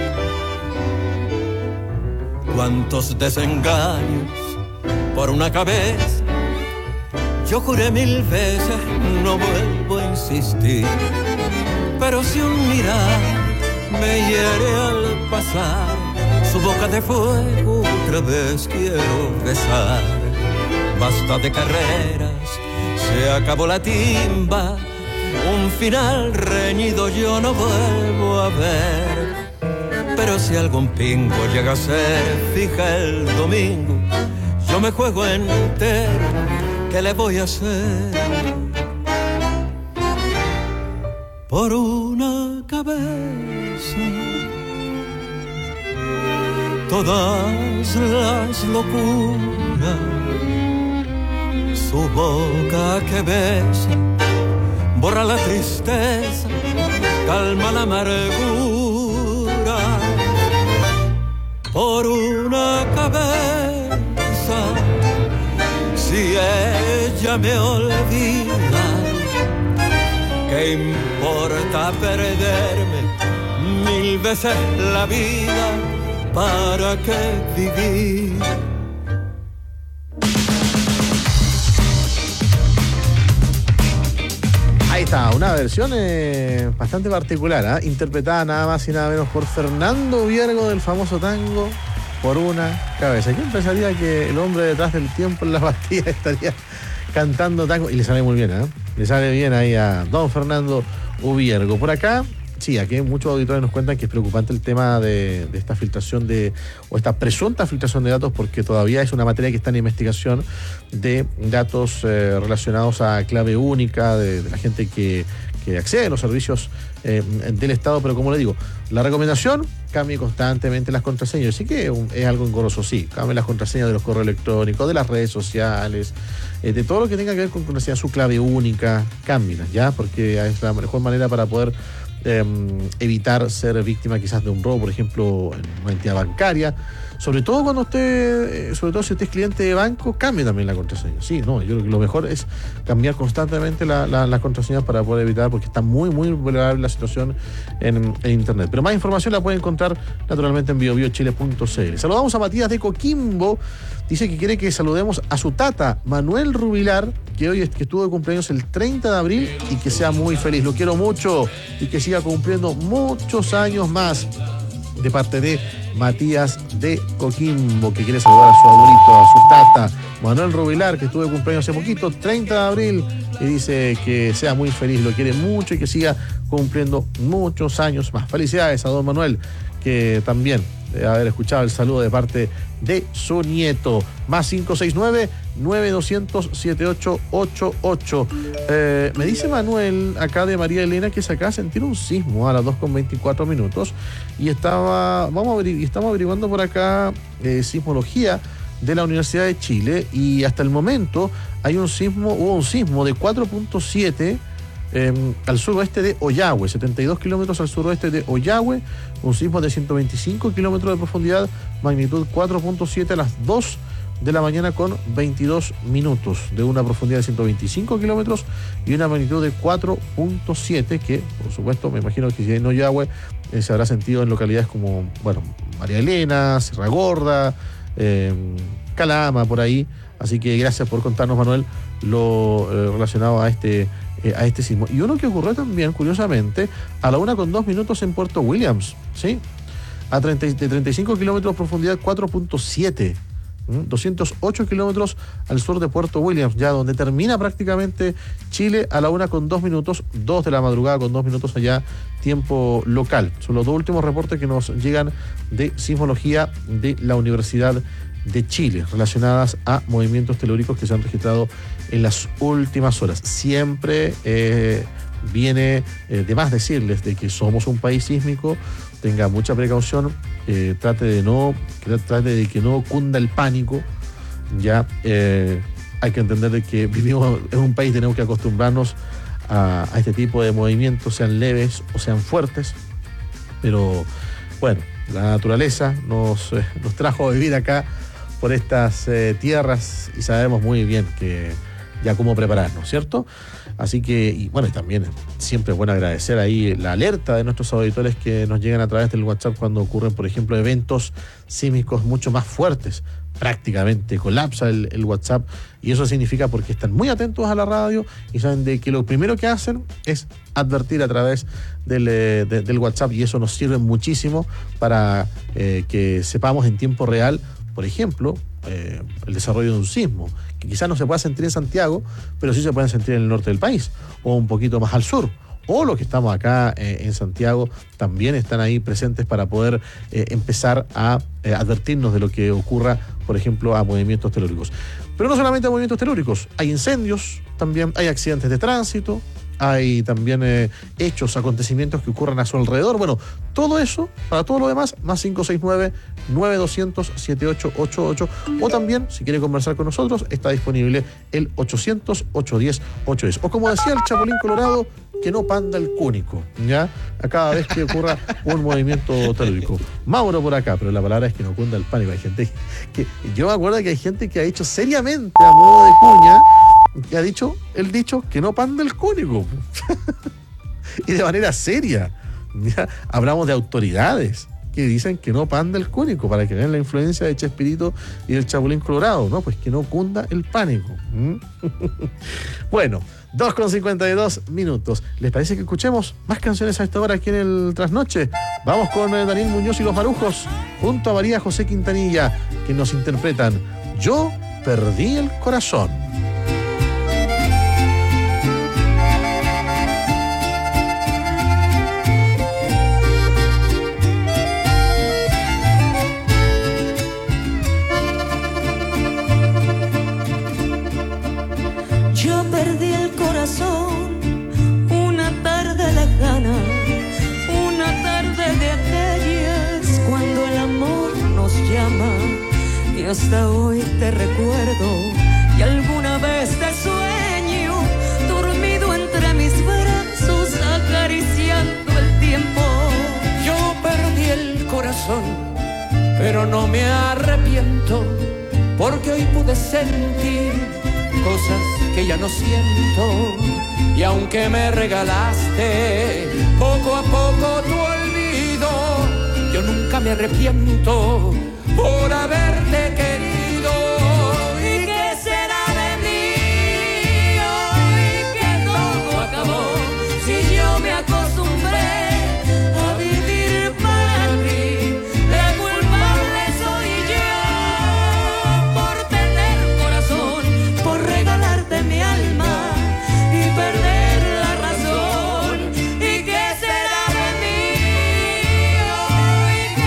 Cuántos desengaños por una cabeza, yo juré mil veces, no vuelvo a insistir. Pero si un mirar me hiere al pasar, su boca de fuego otra vez quiero besar. Basta de carreras, se acabó la timba, un final reñido yo no vuelvo a ver. Pero si algún pingo llega a ser fija el domingo, yo me juego entero, ¿qué le voy a hacer? Por una cabeza todas las locuras, su boca que besa borra la tristeza, calma la amargura. Por una cabeza, si ella me olvida, ¿qué importa perderme mil veces la vida? ¿Para qué vivir? Ahí está, una versión eh, bastante particular, ¿eh? Interpretada nada más y nada menos por Fernando Viergo del famoso tango Por una cabeza. ¿Quién pensaría que el hombre detrás del tiempo en la Bastilla estaría cantando tango? Y le sale muy bien, ¿eh? Le sale bien ahí a don Fernando Viergo. Por acá, sí, aquí muchos auditores nos cuentan que es preocupante el tema de, de esta filtración de, o esta presunta filtración de datos, porque todavía es una materia que está en investigación de datos eh, relacionados a clave única de, de la gente que, que accede a los servicios eh, del Estado. Pero como le digo, la recomendación: cambie constantemente las contraseñas. Sí que es algo engorroso, sí. Cambie las contraseñas de los correos electrónicos, de las redes sociales, eh, de todo lo que tenga que ver con contraseña, su clave única, cámbielas, ¿ya? Porque es la mejor manera para poder eh, evitar ser víctima quizás de un robo, por ejemplo, en una entidad bancaria. Sobre todo cuando usted, eh, sobre todo si usted es cliente de banco, cambie también la contraseña. Sí, no, yo creo que lo mejor es cambiar constantemente la, la, las contraseñas para poder evitar, porque está muy, muy vulnerable la situación en, en Internet. Pero más información la puede encontrar naturalmente en bio bio chile punto c l. Saludamos a Matías de Coquimbo. Dice que quiere que saludemos a su tata, Manuel Rubilar, que hoy que estuvo de cumpleaños el treinta de abril, y que sea muy feliz. Lo quiero mucho y que siga cumpliendo muchos años más. De parte de Matías de Coquimbo, que quiere saludar a su abuelito, a su tata, Manuel Rubilar, que estuvo de cumpleaños hace poquito, treinta de abril, y dice que sea muy feliz, lo quiere mucho y que siga cumpliendo muchos años más. Felicidades a don Manuel, que también debe haber escuchado el saludo de parte de su nieto. Más cinco seis nueve, nueve dos cero cero, siete ocho ocho ocho. Eh, me dice Manuel, acá de María Elena, que se acaba de sentir un sismo a las dos con veinticuatro minutos. Y estaba, vamos a averigu- estamos averiguando por acá eh, sismología de la Universidad de Chile. Y hasta el momento hay un sismo, hubo un sismo de cuatro punto siete Eh, al suroeste de Ollagüe, setenta y dos kilómetros al suroeste de Ollagüe, un sismo de ciento veinticinco kilómetros de profundidad, magnitud cuatro punto siete a las dos de la mañana con veintidós minutos, de una profundidad de ciento veinticinco kilómetros y una magnitud de cuatro punto siete, que por supuesto me imagino que si en Ollagüe eh, se habrá sentido en localidades como, bueno, María Elena, Sierra Gorda, eh, Calama, por ahí. Así que gracias por contarnos, Manuel, lo eh, relacionado a este Eh, a este sismo. Y uno que ocurrió también, curiosamente, a la una con dos minutos en Puerto Williams, ¿sí? A treinta, de treinta y cinco kilómetros de profundidad, cuatro punto siete. ¿Mm? doscientos ocho kilómetros al sur de Puerto Williams, ya donde termina prácticamente Chile, a la una con dos minutos, dos de la madrugada con dos minutos allá, tiempo local. Son los dos últimos reportes que nos llegan de sismología de la Universidad de Chile, relacionadas a movimientos telúricos que se han registrado en las últimas horas. Siempre eh, viene eh, de más decirles de que somos un país sísmico, tenga mucha precaución, eh, trate de no, trate de que no cunda el pánico. Ya eh, hay que entender de que vivimos en un país, tenemos que acostumbrarnos a, a este tipo de movimientos, sean leves o sean fuertes, pero bueno, la naturaleza nos, eh, nos trajo a vivir acá por estas eh, tierras y sabemos muy bien que ya cómo prepararnos, ¿cierto? Así que, y bueno, y también siempre es bueno agradecer ahí la alerta de nuestros auditores que nos llegan a través del WhatsApp cuando ocurren, por ejemplo, eventos sísmicos mucho más fuertes. Prácticamente colapsa el, el WhatsApp, y eso significa porque están muy atentos a la radio y saben de que lo primero que hacen es advertir a través del, de, del WhatsApp, y eso nos sirve muchísimo para eh, que sepamos en tiempo real, por ejemplo, eh, el desarrollo de un sismo, que quizás no se pueda sentir en Santiago, pero sí se puede sentir en el norte del país, o un poquito más al sur, o los que estamos acá eh, en Santiago también están ahí presentes para poder eh, empezar a eh, advertirnos de lo que ocurra, por ejemplo, a movimientos telúricos. Pero no solamente a movimientos telúricos, hay incendios, también hay accidentes de tránsito, hay también eh, hechos, acontecimientos que ocurran a su alrededor. Bueno, todo eso, para todo lo demás, más cinco seis nueve, nueve dos cero cero, siete ocho ocho ocho, o también, si quiere conversar con nosotros, está disponible el ochocientos, ochocientos diez, ochocientos diez. O como decía el Chapulín Colorado, que no panda el cúnico, ¿ya? A cada vez que ocurra un movimiento telúrico. Mauro por acá, pero la palabra es que no cunda el pánico. Hay gente que, que yo me acuerdo que hay gente que ha dicho seriamente, a modo de cuña, que ha dicho el dicho que no panda el cúnico. Y de manera seria. ¿Ya? Hablamos de autoridades que dicen que no panda el cúnico, para que vean la influencia de Chespirito y del Chapulín Colorado, ¿no? Pues que no cunda el pánico. ¿Mm? Bueno, dos con cincuenta y dos minutos. ¿Les parece que escuchemos más canciones a esta hora aquí en el Trasnoche? Vamos con eh, Daniel Muñoz y los Marujos, junto a María José Quintanilla, que nos interpretan Yo perdí el corazón. Una tarde lejana, una tarde de aquellas cuando el amor nos llama, y hasta hoy te recuerdo y alguna vez te sueño dormido entre mis brazos acariciando el tiempo. Yo perdí el corazón, pero no me arrepiento, porque hoy pude sentir cosas que ya no siento, y aunque me regalaste poco a poco tu olvido, yo nunca me arrepiento por haberte querido. ¿Y qué será de mí hoy que todo acabó? Si yo me acostumbré a vivir para ti, la culpable soy yo por tener corazón, por regalarte mi alma y perder la razón. ¿Y qué será de mí hoy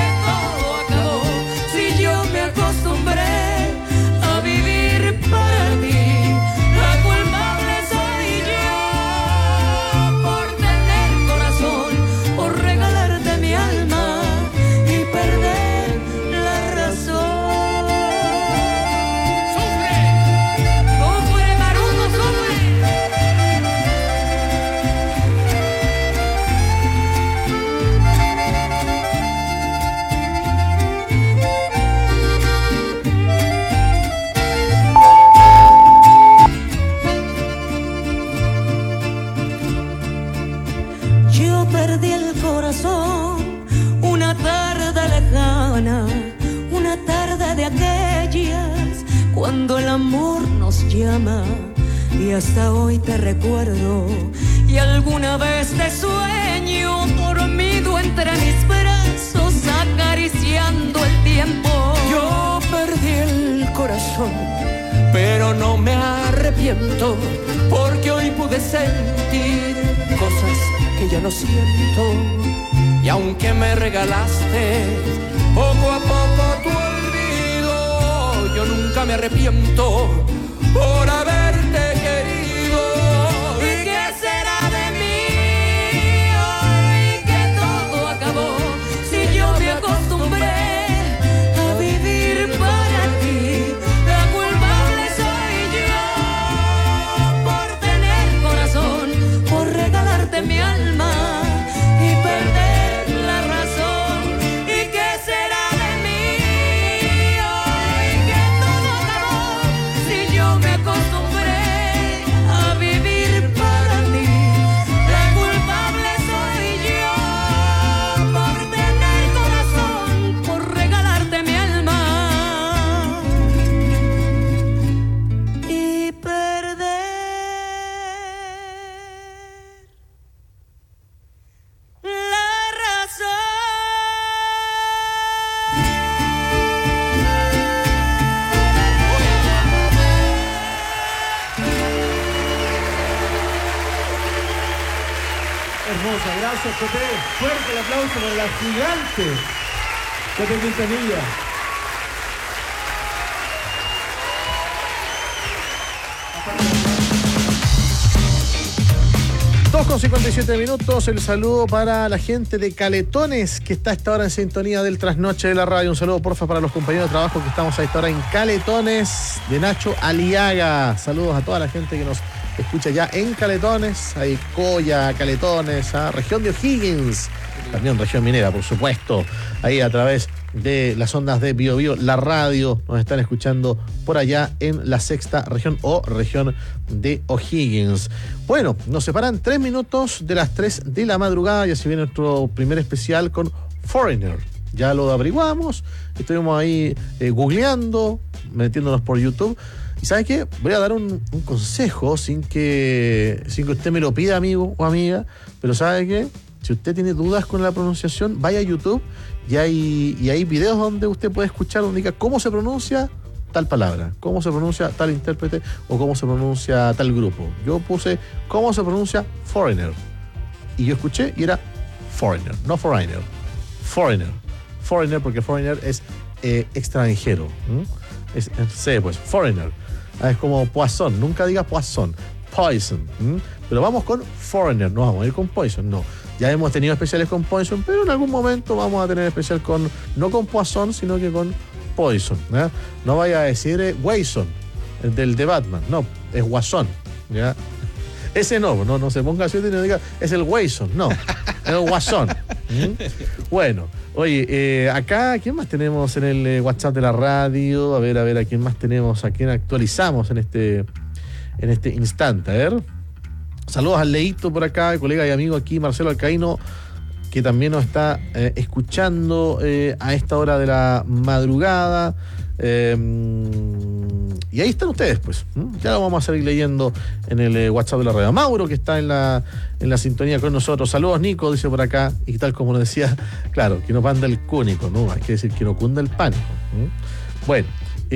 cuando el amor nos llama. Y hasta hoy te recuerdo, y alguna vez te sueño dormido entre mis brazos, acariciando el tiempo. Yo perdí el corazón, pero no me arrepiento, porque hoy pude sentir cosas que ya no siento. Y aunque me regalaste poco a poco tu olvido, yo nunca me arrepiento por haberte querido. ¿Y qué será de mí hoy que todo acabó? Si yo me acostumbré a vivir para ti, la culpable soy yo por tener corazón, por regalarte mi alma y perder la razón. ¿Y qué será de mí hoy que todo acabó? Si yo me acostumbré a vivir para ti, la culpable soy yo por tener corazón, por regalarte mi alma y perder la razón. Hermosa, gracias, Coté. Fuerte el aplauso para la gigante Coté Quintanilla. dos con cincuenta y siete minutos, el saludo para la gente de Caletones que está a esta hora en sintonía del Trasnoche de la Radio. Un saludo porfa para los compañeros de trabajo que estamos a esta hora en Caletones, de Nacho Aliaga. Saludos a toda la gente que nos escucha ya en Caletones, ahí Coya, Caletones, ¿ah? Región de O'Higgins, también región minera, por supuesto, ahí a través de las ondas de Bio Bio, la radio, nos están escuchando por allá en la sexta región o región de O'Higgins. Bueno, nos separan tres minutos de las tres de la madrugada y así viene nuestro primer especial con Foreigner. Ya lo averiguamos, estuvimos ahí eh, googleando, metiéndonos por YouTube. ¿Y sabe qué? Voy a dar un, un consejo sin que, sin que usted me lo pida, amigo o amiga, pero ¿sabe qué? Si usted tiene dudas con la pronunciación, vaya a YouTube y hay, y hay videos donde usted puede escuchar, donde diga cómo se pronuncia tal palabra, cómo se pronuncia tal intérprete o cómo se pronuncia tal grupo. Yo puse cómo se pronuncia Foreigner y yo escuché y era Foreigner, no Foreigner, Foreigner, Foreigner porque Foreigner es eh, extranjero. ¿Mm? Es, sé, pues, Foreigner. Ah, es como Poison, nunca digas Poison, Poison. ¿Mm? Pero vamos con Foreigner, no vamos a ir con Poison, no. Ya hemos tenido especiales con Poison, pero en algún momento vamos a tener especial con, no con Poison, sino que con Poison. ¿Ya? No vaya a decir eh, Wayson, el del de Batman, no, es Guasón. ¿Ya? Ese no, no, no se ponga así y no diga, es el Wayson, no, es el Guasón. ¿Mm? Bueno, oye, eh, acá, ¿quién más tenemos en el eh, WhatsApp de la radio? A ver, a ver, ¿a quién más tenemos? ¿A quién actualizamos en este, en este instante? A ver. Saludos al Leito por acá, colega y amigo aquí, Marcelo Alcaíno, que también nos está eh, escuchando eh, a esta hora de la madrugada. Eh, y ahí están ustedes, pues. ¿Mm? Ya lo vamos a seguir leyendo en el eh, WhatsApp de la radio. Mauro, que está en la, en la sintonía con nosotros. Saludos, Nico, dice por acá. Y tal como lo decía, claro, que no panda el cúnico, ¿no? Hay que decir que no cunda el pánico. ¿Mm? Bueno,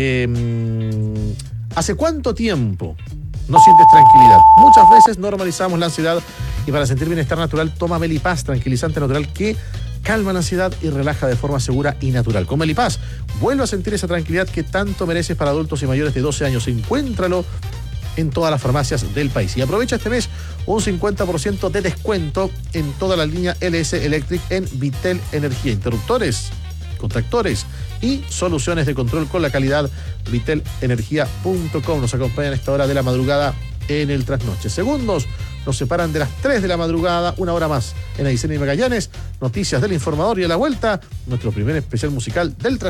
eh, ¿hace cuánto tiempo no sientes tranquilidad? Muchas veces normalizamos la ansiedad y para sentir bienestar natural toma Melipaz, tranquilizante natural que calma la ansiedad y relaja de forma segura y natural. Con Melipaz, vuelve a sentir esa tranquilidad que tanto mereces para adultos y mayores de doce años. Encuéntralo en todas las farmacias del país. Y aprovecha este mes un cincuenta por ciento de descuento en toda la línea L S Electric en Vitel Energía. Interruptores, contactores y soluciones de control con la calidad vitel energía punto com. Nos acompañan a esta hora de la madrugada en el Trasnoche. Segundos nos separan de las tres de la madrugada, una hora más en Aysén y Magallanes. Noticias del Informador y a la vuelta, nuestro primer especial musical del Trasnoche.